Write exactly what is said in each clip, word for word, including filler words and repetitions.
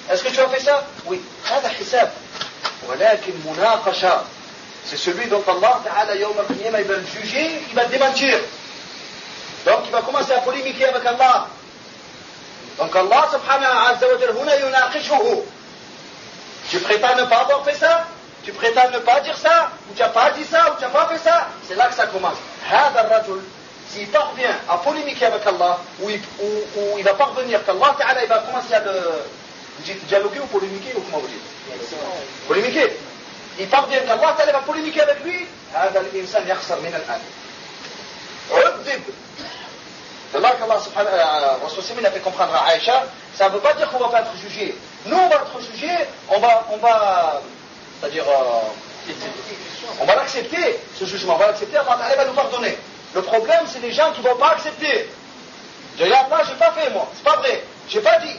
Est-ce que tu as fait ça? Oui. هذا حساب. ولكن مناقشة. C'est celui dont Allah Ta'ala Yawm al-Qiyamah, il va le juger, il va le démentir. Donc il va commencer à polémiquer avec Allah. Donc Allah Subhanahu Azza wa Jalla huna yunaqishuhu. Tu prétends ne pas avoir fait ça? Tu prétends ne pas dire ça? Ou tu n'as pas dit ça? Ou tu n'as pas fait ça? C'est là que ça commence. هذا الرجل, s'il parvient à polémiquer avec Allah, ou il, ou, ou il va parvenir qu'Allah Ta'ala il va commencer à le... Vous dites dialoguer ou polémiquer ou comment vous dites? Polémiquer. Il parvient qu'Allah Ta'ala va polémiquer avec lui. هذا الإنسان يخسر من الآن. عذب. C'est là qu'Allah subhanahu wa ta'ala a fait comprendre à Aïcha, ça ne veut pas dire qu'on ne va pas être jugé. Nous, on va être jugé, on va, on va, c'est-à-dire, euh, on va l'accepter, ce jugement, on va l'accepter, Allah Ta'ala va nous pardonner. Le problème, c'est les gens qui ne vont pas accepter. Dire, là, j'ai pas fait, moi, c'est pas vrai, j'ai pas dit.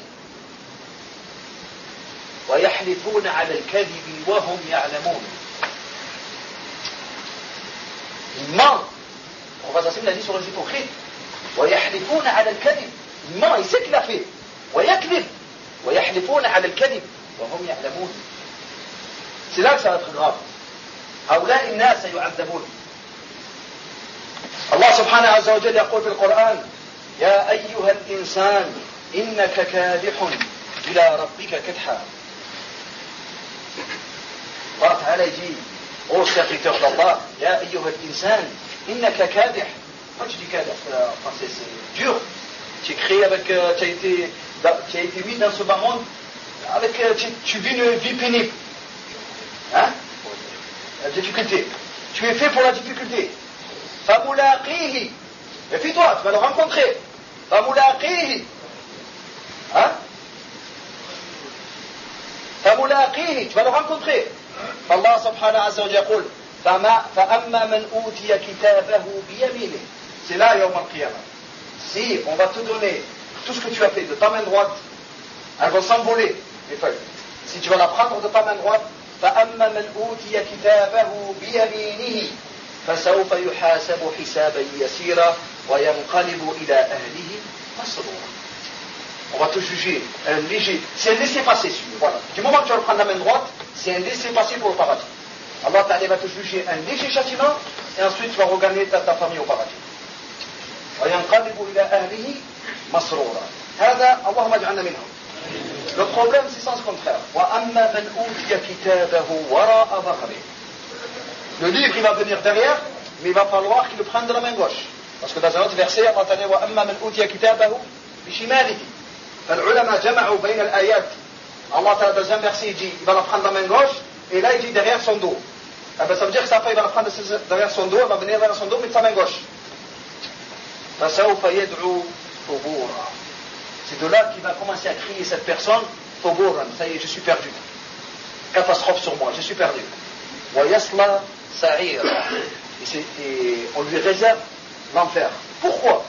وَيَحْلِفُونَ عَلَى الْكَذِبِ وَهُمْ يَعْلَمُونَ. Il ment. On va s'assumer, il a dit sur les hypocrites. ويحلفون على الكذب. Il ment, il sait qu'il a fait. ويكذب. ويحلفون على الكذب وهم يعلمون. C'est là que ça va être grave. هؤلاء الناس يعذبون. الله سبحانه عز وجل يقول في القرآن: يا أيها الإنسان إنك كادح إلى ربك كدحا. الله تعالى يجي au serviteur d'Allah: يا أيها الإنسان إنك كادح. Moi, tu dis qu'en français, c'est dur. Tu es créé avec, euh, tu as été, tu as été mis dans ce bas monde avec, euh, tu, tu vis une vie pénible. Hein? La difficulté. Tu es fait pour la difficulté. Famulaqihi. Méfie-toi, tu vas le rencontrer. Famulaqihi. Hein? Famulaqihi, tu vas le rencontrer. Allah subhanahu wa ta'ala yaqul: فأما من أوتي كتابه بيمينه. C'est là, Yawm al-Qiyamah. Si on va te donner tout ce que tu as fait de ta main droite, elles vont s'envoler, les feuilles. Si tu vas la prendre de ta main droite, فأما من أوتي كتابه بيمينه فسوف يحاسب حسابا يسيرا وينقلب إلى أهله مسرورا. On va te juger un léger, c'est un laissez-passer celui, voilà. Du moment que tu vas prendre la main droite, c'est un laissez-passer pour le paradis. Allah Ta'ala va te juger un léger châtiment et ensuite tu vas regagner ta, ta famille au paradis. وينقلب إلى أهله مسرورا. هذا اللهم اجعلنا منهم. Le problème c'est sens contraire. وأما من أوتي كتابه وراء ظهره. Le livre il va venir derrière, mais il va falloir qu'il le prenne de la main gauche. Parce que dans un autre verset, Allah Ta'ala: وأما من أوتي كتابه بشماله. فالعلماء جمعوا بين الآيات. Allah Ta'ala dans un verset il dit il va la prendre de la main gauche. Et là, il dit derrière son dos. Ah ben, ça veut dire que sa femme, il va la prendre derrière son dos, elle va venir vers son dos, mais de sa main gauche. C'est de là qu'il va commencer à crier cette personne: ça y est, je suis perdu. Catastrophe sur moi, je suis perdu. Et, et on lui réserve l'enfer. Pourquoi?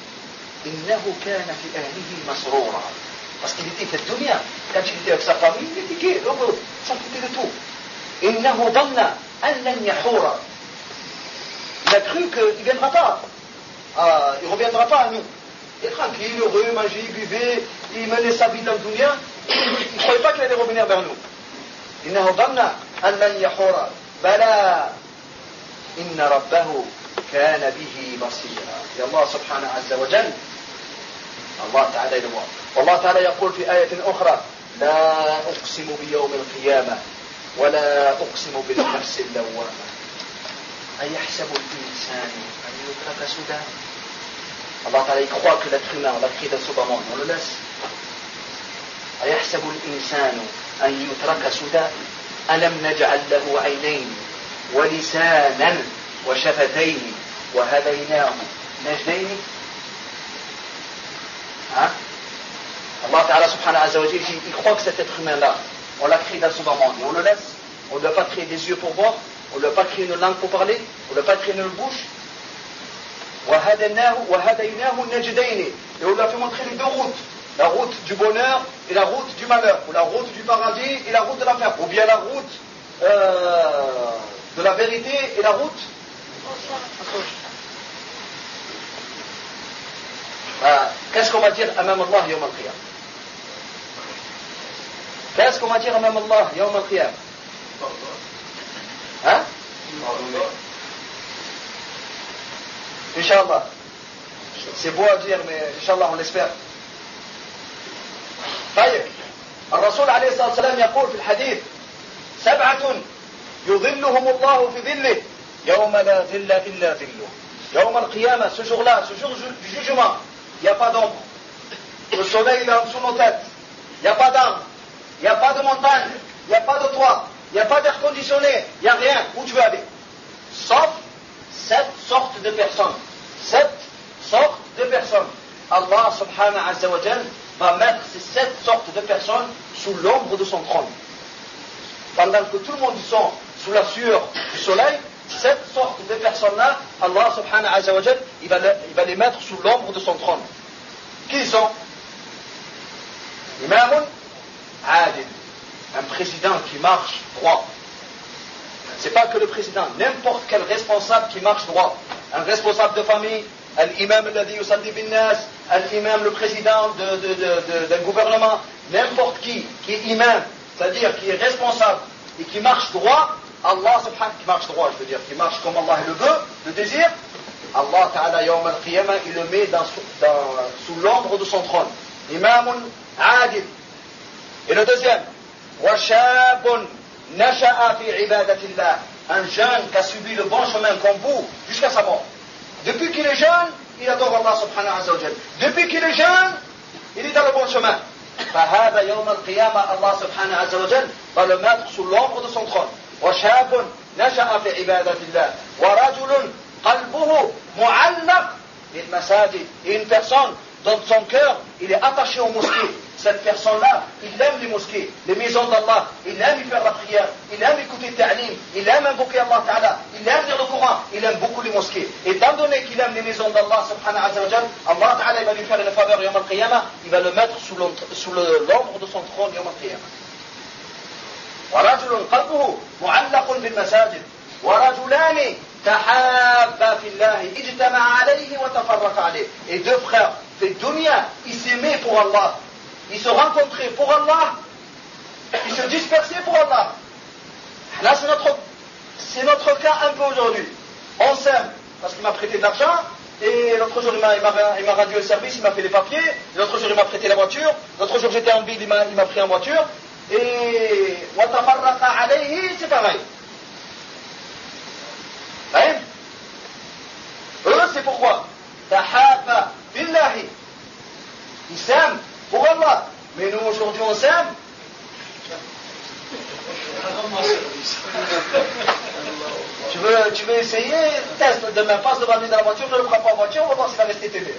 Parce qu'il était fait de dunya. Quand il était avec sa famille, il était gai, heureux, s'occuper de tout. إنه ظن أن لن يحور. Il a cru qu'il ne viendra pas. Ah, il ne reviendra pas à nous. Il est tranquille, heureux, mangeait, buvait, il menait sa vie dans le dunya. Il ne croyait pas qu'il allait revenir vers nous. إنه ظن أن لن يحور بلى إن ربه كان به بصيرا. يا الله سبحانه عز وجل الله تعالى يدعو. والله تعالى يقول في آية أخرى: لا أقسم بيوم القيامة ولا أقسم بالنفس اللوامة أيحسب الإنسان أن يترك سدى. Allah Ta'ala il croit que l'être humain, on l'a créé dans ce bas monde, on le laisse. أيحسب الإنسان أن يترك سدى ألم نجعل له عينين ولسانا وشفتين وهديناه نجدين. Hein? Allah Ta'ala subhanahu wa ta'ala il croit que cet être humain là on l'a créé dans ce bas monde et on le laisse. On ne lui a pas créé des yeux pour voir, on ne lui a pas créé une langue pour parler, on ne lui a pas créé une bouche. وهديناه النجدين. Et on lui a fait montrer les deux routes, la route du bonheur et la route du malheur, ou la route du paradis et la route de l'enfer, ou bien la route euh, de la vérité et la route euh, qu'est-ce qu'on va dire amam Allah yawm al-qiyamah? Qu'est-ce qu'on va dire même Allah, Yawm al-Qiyam? Hein? Inch'Allah. C'est beau à dire, mais Inch'Allah, on l'espère. طيب الرسول عليه الصلاة والسلام يقول في الحديث سبعة يظلهم الله في ظله يوم لا ظل إلا ظله يوم القيامة. Ce jour-là, ce jour du jugement, il n'y a pas d'ombre. Le soleil il est en dessous de nos têtes. Il n'y a pas d'arbre, il n'y a pas de montagne, il n'y a pas de toit, il n'y a pas d'air conditionné, il n'y a rien. Où tu veux aller? Sauf sept sortes de personnes. Sept sortes de personnes. Allah subhanahu wa ta'ala va mettre ces sept sortes de personnes sous l'ombre de son trône. Pendant que tout le monde sont sous la sueur du soleil, sept sortes de personnes-là, Allah subhanahu wa ta'ala, il va, il va les mettre sous l'ombre de son trône. Qui sont? Imamun Adil, un président qui marche droit. C'est pas que le président, n'importe quel responsable qui marche droit. Un responsable de famille, l'imam alladhi yusalli bin nas, l'imam, le président de, de, de, de, d'un gouvernement, n'importe qui, qui est imam, c'est-à-dire qui est responsable et qui marche droit, Allah subhanahu, qui marche droit, je veux dire, qui marche comme Allah le veut, le désire, Allah ta'ala yawm al-qiyamah, il le met dans, dans, sous l'ombre de son trône. Imamun Adil. Et le deuxième, Washabun Nasha'a fi ibadatillah, un jeune qui a suivi le bon chemin comme vous jusqu'à sa mort. Depuis qu'il est jeune, il adore Allah subhanahu wa ta'ala. Depuis qu'il est jeune, il est dans le bon chemin. فهذا يوم القيامة Allah subhanahu wa ta'ala va le mettre sous l'ombre de son trône. وشاب نشأ في عبادة الله ورجل قلبه معلق بالمساجد. Et une personne dont son cœur il est attaché aux mosquées. Cette personne-là, il aime les mosquées, les maisons d'Allah, il aime y faire la prière, il aime écouter le ta'lim, il aime invoquer Allah Ta'ala, il aime lire le Coran, il aime beaucoup les mosquées. Et étant donné qu'il aime les maisons d'Allah subhanahu wa ta'ala, Allah Ta'ala il va lui faire une faveur yawm al-qiyamah, il va le mettre sous l'ombre de son trône yawm al-qiyamah. ورجل قلبه معلق بالمساجد ورجلان تحابا في الله اجتمع عليه وتفرق عليه. Et deux frères, في الدنيا, ils s'aimaient pour Allah. Ils se rencontraient pour Allah, ils se dispersaient pour Allah. Là, c'est notre, c'est notre cas un peu aujourd'hui. On s'aime parce qu'il m'a prêté de l'argent, et l'autre jour, il m'a, il m'a, il m'a rendu le service, il m'a fait les papiers, l'autre jour, il m'a prêté la voiture, l'autre jour, j'étais en ville, il m'a, il m'a pris en voiture, et watafarraqa alayhi, c'est pareil. Hein? Eux, c'est pourquoi Tahaba billahi. Ils s'aiment pour Allah. Mais nous, aujourd'hui, on s'aime. tu, veux, tu veux essayer? Teste demain, passe devant lui dans la voiture, je ne le prends pas en voiture, on va voir s'il va rester télé.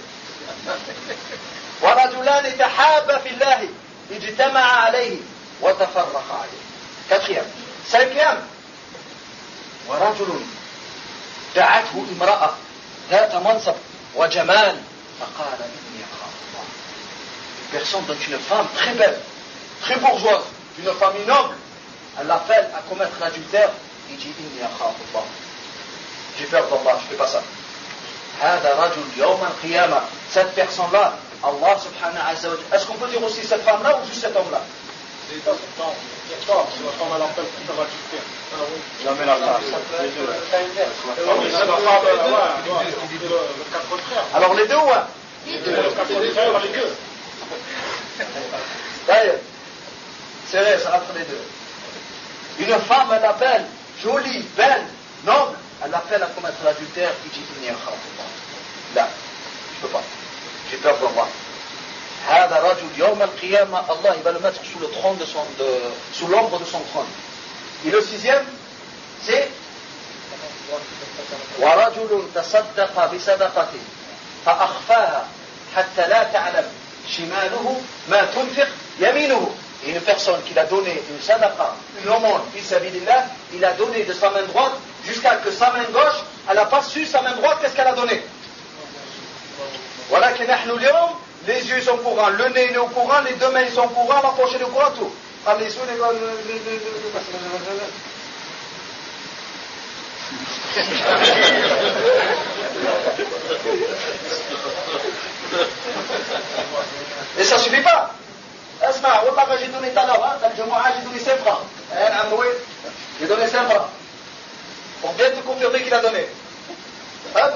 ورجلان تحابا في الله اجتمع عليه وتفرق عليه. Quatrième. Cinquième. ورجل دعته امرأة ذات منصب وجمال فقال إني أخاف الله. Une personne dont une femme très belle, très bourgeoise, d'une famille noble, elle l'appelle à commettre l'adultère, il dit إني أخاف الله. J'ai peur d'Allah, je ne fais pas ça. هذا رجل يوم القيامة. Cette personne-là, Allah subhanahu wa ta'ala. Est-ce qu'on peut dire aussi cette femme-là ou juste cet homme-là? Alors les deux, ouais. Les deux. C'est vrai, ça entre les deux. Une femme, elle appelle, jolie, belle, noble, elle appelle à commettre l'adultère, il dit il n'y a pas. Là, je peux pas. J'ai peur d'Allah. هذا رجل يوم القيامة Allah il va le mettre sous le trône de son, de, sous l'ombre de son trône. Et le sixième, c'est ورجل تصدق بصدقة فأخفاها حتى لا تعلم شماله ما تنفق يمينه. Et une personne qui a donné une sadaqa, une aumône, fi sabilillah, il a donné de sa main droite jusqu'à que sa main gauche, elle n'a pas su sa main droite qu'est-ce qu'elle a donné. Voilà que نحن اليوم les yeux sont au courant, le nez est au courant, les deux mains sont au courant, la poche est au courant, tout. Les sous, les... Et ça ne suffit pas. Asma, Wallah, j'ai donné tout à l'heure, hein, dans le Jumu'ah, j'ai donné cinq francs. Hein, Amoué, j'ai donné cinq francs. Pour bien te confirmer qu'il a donné. Hop.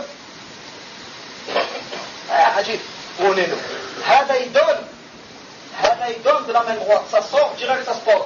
Ah, Hajib, prenez-nous. Hada, il donne. Hada, il donne de la main droite. Ça sort, direct, ça se porte.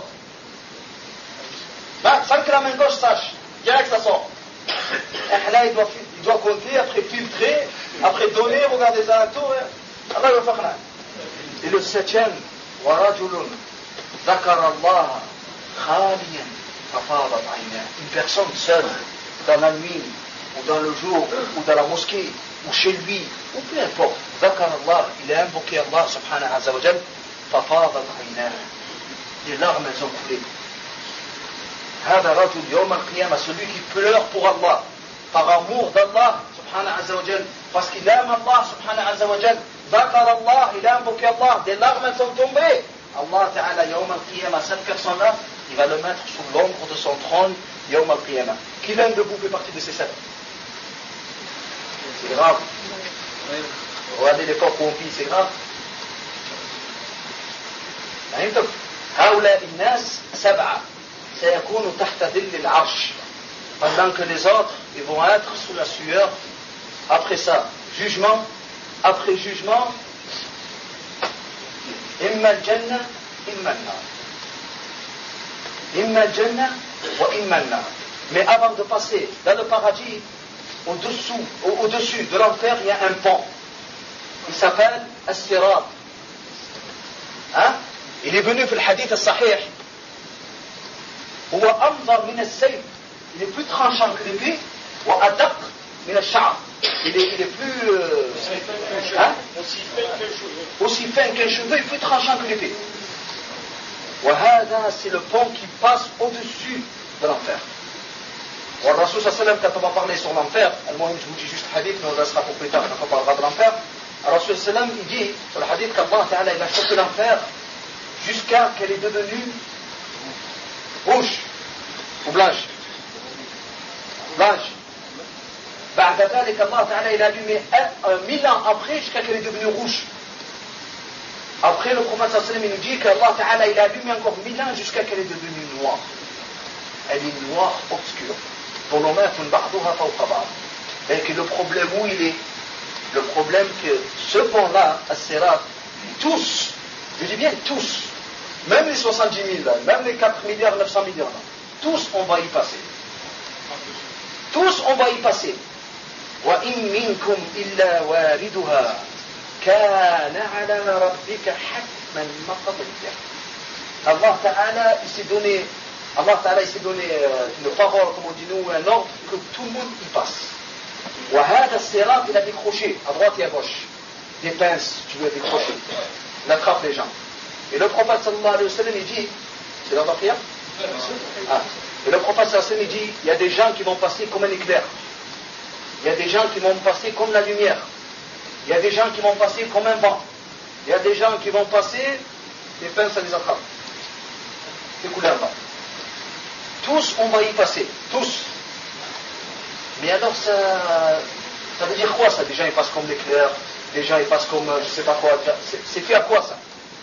Ben, sans que la main gauche sache. Direct, ça sort. Et là, il doit, il doit compter, après filtrer, après donner, regarder les alentours. Allah va faire. Et le septième, ورجل ذكر الله خاليا ففاضت عيناه. Une personne seule, dans la nuit, ou dans le jour, ou dans la mosquée, ou chez lui, ou peu importe. ذكر الله, il a invoqué Allah subhanahu wa ta'ala, ففاضت عيناه. Les larmes, elles ont coulé. هذا رجل يوم القيامة, celui qui pleure pour Allah, par amour d'Allah subhanahu wa ta'ala, parce qu'il aime Allah subhanahu wa ta'ala. ذكر Allah, il a invoqué Allah, des larmes elles sont tombées. Allah ta'ala, yawm al-qiyamah, cette personne-là, il va le mettre sous l'ombre de son trône, yawm al-qiyamah. Qui l'un de vous fait partie de ces sept? C'est grave. Regardez l'époque où on vit, c'est grave. هؤلاء الناس سبعة سيكونوا تحت ظل العرش. Pendant que les autres, ils vont être sous la sueur. Après ça, jugement. Après jugement, إما الجنة إما النار. إما الجنة وإما النار. Mais avant de passer dans le paradis, au-dessous, au-dessus de l'enfer, il y a un pont. Il s'appelle As-Sirat. Hein? Il est venu في الحديث الصحيح. هو أنظر من السيف. Il est plus tranchant que l'épée. وأدق من الشعر. Il est, il est plus... Euh, hein? Aussi fin qu'un cheveu, il est plus tranchant que l'épée. وهذا, c'est le pont qui passe au-dessus de l'enfer. Le Rasul sallallahu alayhi wa sallam, quand on va parler sur l'enfer, je vous dis juste le hadith, mais on restera pour plus tard quand on parlera de l'enfer. Le Rasul sallallahu alayhi wa sallam, il dit sur le hadith qu'Allah ta'ala, il a chauffé l'enfer jusqu'à qu'elle est devenue rouge ou blanche. Blanche. بعد ذلك الله تعالى il a allumé un mille ans après jusqu'à qu'elle est devenue rouge. Après le prophète sallallahu alayhi wa sallam il nous dit qu'Allah ta'ala il a allumé encore mille ans jusqu'à qu'elle est devenue noire. Elle est noire obscure. Et que le problème où il est, le problème que ce pont-là, As-Sirat, tous, je dis bien tous, même les soixante-dix mille, même les quatre milliards neuf cents millions, tous on va y passer. Tous on va y passer. وَإِن مِّنكُمْ إِلَّا وَارِدُهَا كَانَ عَلَى رَبِّكَ حَتْمًا مَقْضِيًّا. Allah Ta'ala, il s'est donné, Allah Ta'ala, il s'est donné euh, une parole, comme on dit nous, un ordre, que tout le monde y passe. وَهَذَا الصِّرَاطِ, il a décroché, à droite et à gauche, des pinces, tu veux décrocher. Il attrape les gens. Et le prophète sallallahu alayhi wa sallam, il dit, c'est l'heure d'Akhiyah? Ah. Et le prophète sallallahu alayhi wa sallam, il dit, il y a des gens qui vont passer comme un éclair. Il y a des gens qui vont passer comme la lumière. Il y a des gens qui vont passer comme un vent. Il y a des gens qui vont passer, les pinces, ça les attrape. Les couleurs là. Tous, on va y passer. Tous. Mais alors, ça, ça veut dire quoi ça? Des gens, ils passent comme l'éclair. Des gens, ils passent comme, je ne sais pas quoi. C'est, c'est fait à quoi ça?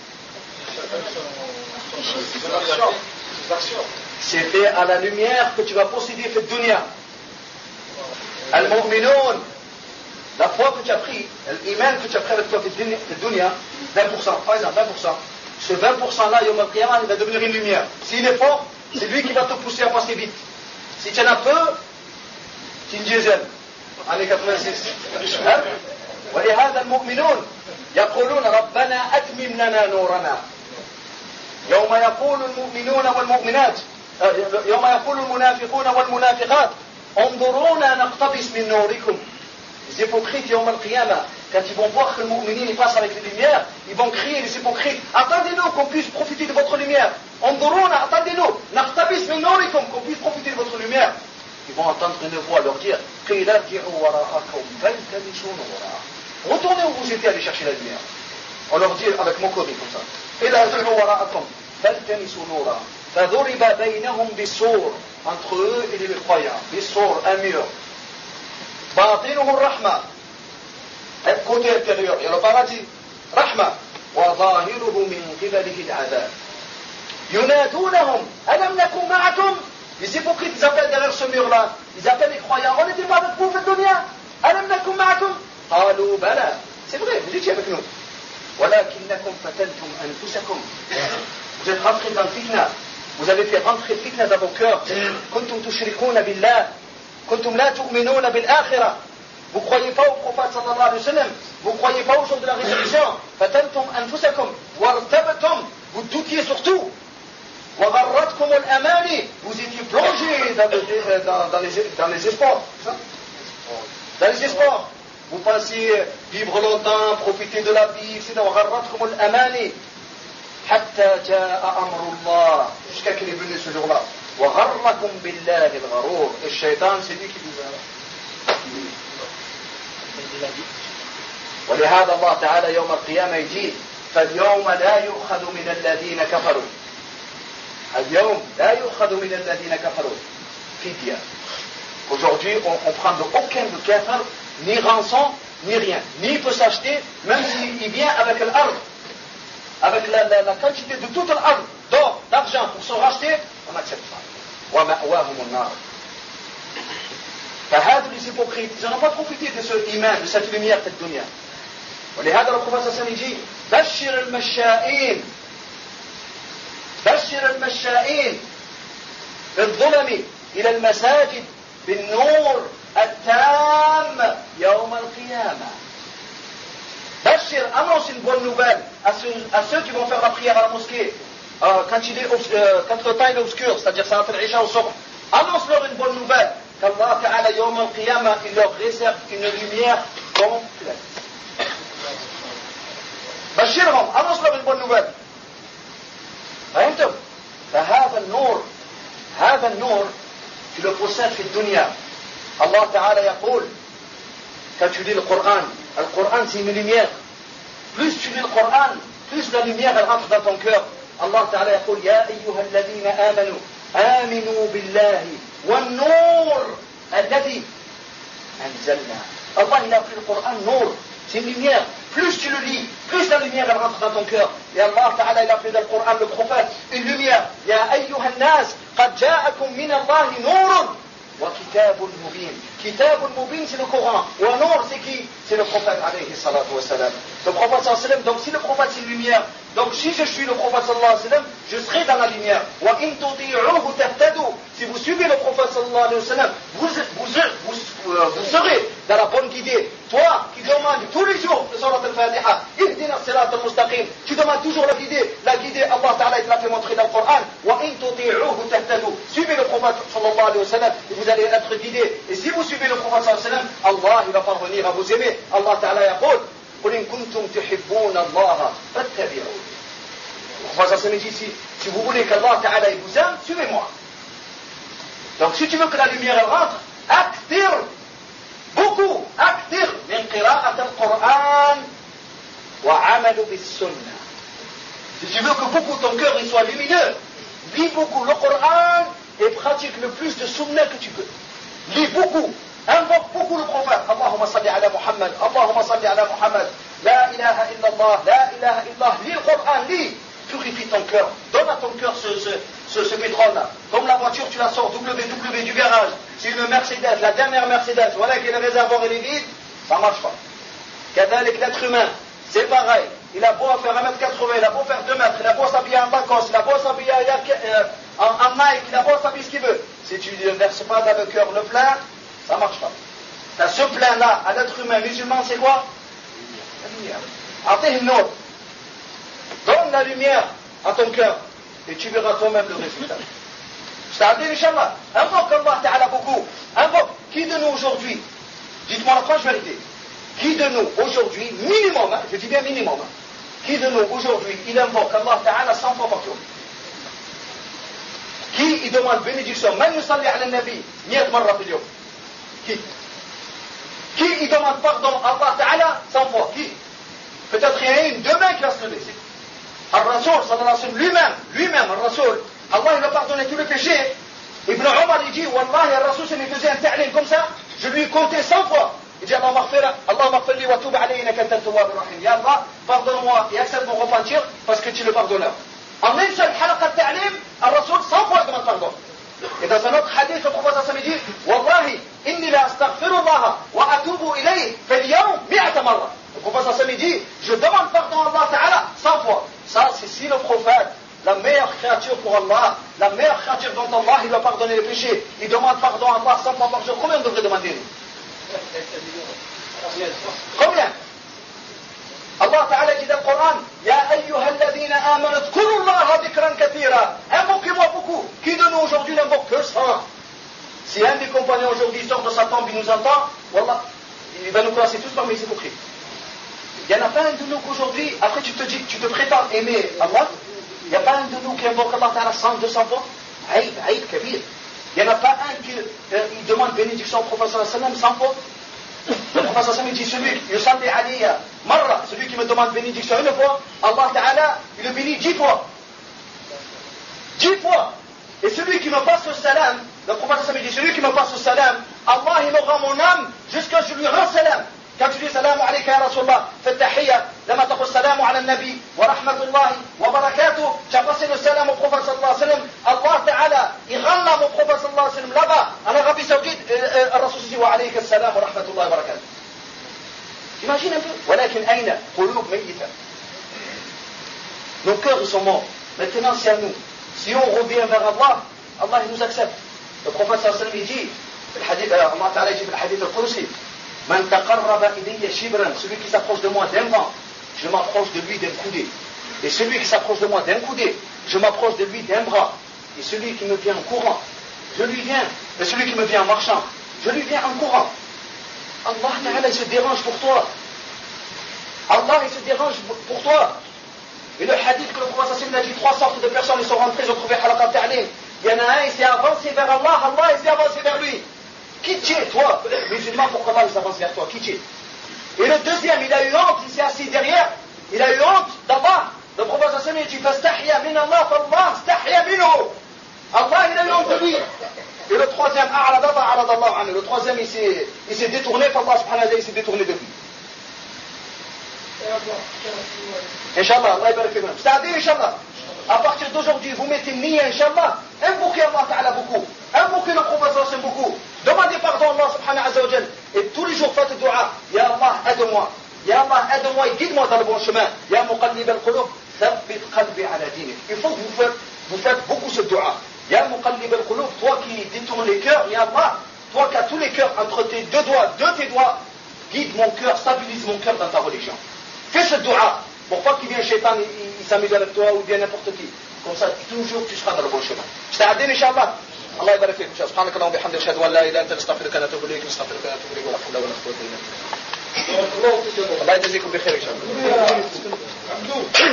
C'est fait à la lumière que tu vas posséder cette dunya. Al-Mu'minoun, la foi que tu as pris, l'iman que tu as pris avec toi, cette dunya, vingt pour cent, par exemple, vingt pour cent. Ce vingt pour cent là, Yom Al-Qiyamah, il va devenir une lumière. S'il est fort, c'est lui qui va te pousser à passer vite. Si tu en as peu, tu es une diesel. Année quatre-vingt-six. ولهذا المؤمنون يقولون ربنا أتمم لنا نورنا يوم يقول المؤمنون والمؤمنات يوم يقول المنافقون والمنافقات انظرونا نقتبس من نوركم. Les hypocrites, Yawm al-Qiyamah, quand ils vont voir que le mu'minin il passe avec les lumières, ils vont crier, les hypocrites, attendez-nous qu'on puisse profiter de votre lumière. Anduruna, attendez-nous, naqtabis min nurikum, qu'on puisse profiter de votre lumière. Ils vont entendre une voix leur dire, retournez où vous étiez allés chercher la lumière. On leur dit avec mon code comme ça. فضرب بينهم بسور, entre eux et les croyants, بسور, un mur. باطنه الرحمة, côté intérieur, il y a le paradis, rahma, وظاهره من قبله العذاب ينادونهم ألم نكن معكم. Les hypocrites, ils appellent derrière ce mur-là, ils appellent les croyants, on n'était pas avec vous, faites dunya. ألم نكن معكم قالوا بلى. C'est vrai, vous étiez avec nous. ولكنكم فتنتم أنفسكم. Vous êtes rentrés dans le fitna. Vous avez fait rentrer le fitna dans vos cœurs. كنتم تشركون بالله. كنتم لا تؤمنون بالآخرة. Vous ne croyez pas au prophète sallallahu alayhi wa sallam. Vous ne croyez pas au jour de la résurrection. فتنتم أنفسكم وارتبتم. Vous doutiez surtout. وغرتكم الأماني. Vous étiez plongés dans, le, dans, dans, les, dans les espoirs. Dans les espoirs. Vous pensiez vivre longtemps, profiter de la vie. Sinon, وغرتكم الأماني. حتى جاء أمر الله. Jusqu'à qu'il est venu ce jour-là. وغركم بالله الغرور. Et le shaitan, c'est lui qui vous a. ولهذا الله تعالى يوم القيامة يجي فاليوم لا يؤخذ من الذين كفروا. اليوم لا يؤخذ من الذين كفروا فدية. Aujourd'hui, on ne prend de aucun de kafir, ni rançon, ni rien. Ni il peut s'acheter, même s'il vient avec l'ard, avec la, la, la quantité de toute l'ard, d'or, d'argent, pour se racheter, on n'accepte pas. وَمَأْوَاهُمُ النَّارِ. فهذا les hypocrites, ils n'ont pas profité de ce iman, de cette lumière, cette dunya. ولهذا le prophète صلى الله عليه وسلم dit بشر المشائين بشر المشائين بالظلم إلى المساجد بالنور التام يوم القيامة. بشر, annonce une bonne nouvelle à ceux, à ceux qui vont faire la prière à la mosquée euh, quand, il est, euh, quand le temps est obscur, c'est-à-dire ça va faire l'Isha au Subh. Annonce-leur une bonne nouvelle qu'Allah Ta'ala Yawm al-Qiyamah, il leur réserve une lumière complète. بشرهم, annonce-leur une bonne nouvelle. فهمتم؟ فهذا النور هذا النور tu le possèdes في الدنيا. Allah Ta'ala يقول quand tu lis le Coran, le Coran c'est une lumière. Plus tu lis le Coran, plus la lumière elle rentre dans ton cœur. Allah Ta'ala يقول يا أيها الذين آمنوا آمنوا بالله والنور الذي أنزلنا. Allah il a pris le Coran nour, c'est une lumière. Plus tu le lis, plus la lumière elle rentre dans ton cœur. Et Allah Ta'ala il a pris dans le Coran le prophète une lumière. يا أيها الناس قد جاءكم من الله نور وكتاب مبين. كتاب مبين c'est le Coran. ونور c'est qui? C'est le prophète alayhi salatu wa salam. Le prophète sallallahu alayhi wa sallam, donc si le prophète c'est une lumière, donc si je suis le prophète sallallahu alayhi wa sallam, je serai dans la lumière. وإن تطيعوه تهتدوا. Si vous suivez le prophète sallallahu alayhi wa sallam, vous, vous, vous, vous serez dans la bonne guidée. Toi qui demandes tous les jours le surat al-Fatiha, ihdina as-sirat al-mustaqim, tu demandes toujours la guidée, la guidée Allah Ta'ala il l'a fait montrer dans le Coran. وإن تطيعوه تهتدوا. Suivez le prophète sallallahu alayhi wa sallam et vous allez être guidés. Et si vous suivez le prophète sallallahu alayhi wa sallam, Allah il va parvenir à vous aimer. Allah Ta'ala yaqul قل إن كنتم تحبون الله فاتبعوني. Le prophète sallallahu alayhi wa sallam dit ici, si vous voulez qu'Allah Ta'ala il vous aime, suivez-moi. Donc si tu veux que la lumière elle rentre, akthir, beaucoup, akthir min qira'at al-Qur'an wa 'amal bis-sunnah. Si tu veux que beaucoup ton cœur il soit lumineux, lis beaucoup le Coran et pratique le plus de sunnah que tu peux. Lis beaucoup, invoque beaucoup le prophète. Allahumma salli ala Muhammad, Allahumma salli ala Muhammad, la ilaha illallah, la ilaha illallah. Lis le Coran, lis. Purifie ton cœur, donne à ton cœur ce, ce, ce, ce pétrole-là. Comme la voiture, tu la sors W W du garage. C'est une Mercedes, la dernière Mercedes. Voilà que le réservoir est vide, ça ne marche pas. Qu'avec l'être humain, c'est pareil. Il a beau faire un mètre quatre-vingts, il a beau faire deux mètres, il a beau s'habiller en Lacoste, il a beau s'habiller euh, en, en Nike, il a beau s'habiller ce qu'il veut. Si tu ne verses pas dans le cœur le plein, ça ne marche pas. T'as ce plein-là à l'être humain musulman, c'est quoi? La lumière. Attends une autre. Donne la lumière à ton cœur et tu verras toi-même le résultat. Je t'ai dit, Inch'Allah, invoque Allah Ta'ala beaucoup. Invoque. Qui de nous aujourd'hui, dites-moi la franche vérité, qui de nous aujourd'hui, minimum, hein, je dis bien minimum, hein, qui de nous aujourd'hui, il invoque Allah Ta'ala cent fois par jour? Qui il demande bénédiction? Man yusalli ala nabi miyat marra fil yawm. Qui? Qui il demande pardon à Allah Ta'ala cent fois? Qui? Peut-être il y en a une demain qui va se lever. Al-Rasoul, sallallahu alayhi wa sallam, lui-même, lui-même, Al-Rasoul, Allah il a pardonné tous les péchés. Ibn Omar il dit, Wallah, Al-Rasoul, s'il me faisait un ta'lim comme ça, je lui comptais cent fois. il dit Allahumma ighfir, Allahumma ighfir li wa tub alayhi innaka antat tawwabur rahim. Ya Allah, pardonne-moi et accepte mon repentir parce que tu es le pardonneur. En une seule halaqa ta'lim, al-Rasoul cent fois demande pardon. Et dans un autre hadith, le prophète sallallahu alayhi wa sallam dit Wallahi, inni la astaghfirullah wa atubu ilayhi fil yawm mi'ata marra. Le prophète sallallahu alayhi wa sallam dit je demande pardon à Allah Ta'ala cent fois. Ça, c'est si le prophète, la meilleure créature pour Allah, la meilleure créature dont Allah il doit pardonner les péchés, il demande pardon à Allah cent fois par jour. Combien on devrait demander nous? Combien? Allah Ta'ala dit dans le Coran Ya ayyuhalladhina amanu dhkurullaha dhikran kathira. Invoquez-moi beaucoup. Qui de nous aujourd'hui n'invoque que ça? Si un des compagnons aujourd'hui sort de sa tombe, il nous entend, Wallah, il va nous classer tous parmi les hypocrites. Il n'y en a pas un de nous qu'aujourd'hui, après tu te dis, tu te prétends aimer Allah, il n'y a pas un de nous qui invoque Allah Ta'ala cent, deux cents fois. Aïd, aïd, kabir. Il n'y en a pas un qui euh, il demande bénédiction au prophète sallallahu alayhi wa sallam cent fois. Le prophète sallallahu alayhi wa sallam dit celui yusalli alayya marra, celui qui me demande bénédiction une fois, Allah Ta'ala, il le bénit dix fois. Dix fois. Et celui qui me passe le salam, le prophète sallallahu alayhi wa sallam dit celui qui me passe le salam, Allah il me rend mon âme jusqu'à ce que je lui rends salam. Quand tu dis salam alayka ya Rasulallah, fais tahiyya, lama taqul salam ala nabi, wa rahmatullahi, wa barakatuh, tu as passé le salam au prophète sallallahu alayhi wa sallam, Allah Ta'ala, il rend l'âme au prophète sallallahu alayhi wa sallam là-bas, en Arabie Saoudite, le Rasul dit wa alayka salam wa rahmatullahi wa barakatuh. Imagine un peu. Walakin aina, qulub mayyita. Nos cœurs ils sont morts. Maintenant c'est à nous. Si on revient vers Allah, Allah il nous accepte. Le prophète sallallahu alayhi wa sallam il dit, le hadith, Allah Ta'ala dit le hadith al-Qudsi, Man taqarraba ilayya shibran, celui qui s'approche de moi d'un vent, je m'approche de lui d'un coudé. Et celui qui s'approche de moi d'un coudé, je m'approche de lui d'un bras. Et celui qui me vient en courant, je lui viens. Et celui qui me vient en marchant, je lui viens en courant. Allah Ta'ala il se dérange pour toi. Allah il se dérange pour toi. Et le hadith que le prophète sallallahu alayhi wa sallam a dit, trois sortes de personnes ils sont rentrées, ils ont trouvé halaqa ta'lim. Il y en a un, il s'est avancé vers Allah, Allah il s'est avancé vers lui. Qui tu es, toi, musulman, pourquoi Allah il s'avance vers toi? Qui tu es? Et le deuxième, il a eu honte, il s'est assis derrière, il a eu honte d'Allah. Le prophète sallallahu alayhi wa sallam dit, fastahya min Allah, fallah, stahya minhu. Allah il a eu honte de lui. Et le troisième, le troisième il s'est, il s'est détourné, Allah subhanahu wa ta'ala il s'est détourné de lui. Inch'Allah, Allah barak fikum. C'est-à-dire, Inch'Allah, à partir d'aujourd'hui, vous mettez niya, Inch'Allah, invoquez Allah Ta'ala beaucoup, invoquez le prophète sallallahu alayhi wa sallam beaucoup, demandez pardon à Allah subhanahu wa ta'ala, et tous les jours faites dua, Ya Allah, aide-moi, Ya Allah, aide-moi et guide-moi dans le bon chemin, Ya muqallib al-qulub, thabbit qalbi ala dinik. Il faut que vous faites, vous faites beaucoup ce dua. Ya muqallib al-qulub, toi qui détournes les cœurs, Ya Allah, toi qui as tous les cœurs entre tes deux doigts, de tes doigts, guide mon cœur, stabilise mon cœur dans ta religion. Fais ce dua, pour pas qu'il vienne shaitan, il, il s'amuse avec toi ou bien n'importe qui. Comme ça, toujours tu seras dans le bon chemin. J't'adine, Inch'Allah. Allah yabarak fik. Subhanak Allahumma bihamdika, ashhadu an la ilaha illa anta, astaghfiruka wa atubu ilayk, astaghfiruka wa atubu ilayk, wa la hawla wa la quwwata illa billah. Allah yajzikum bi khair, Inch'Allah.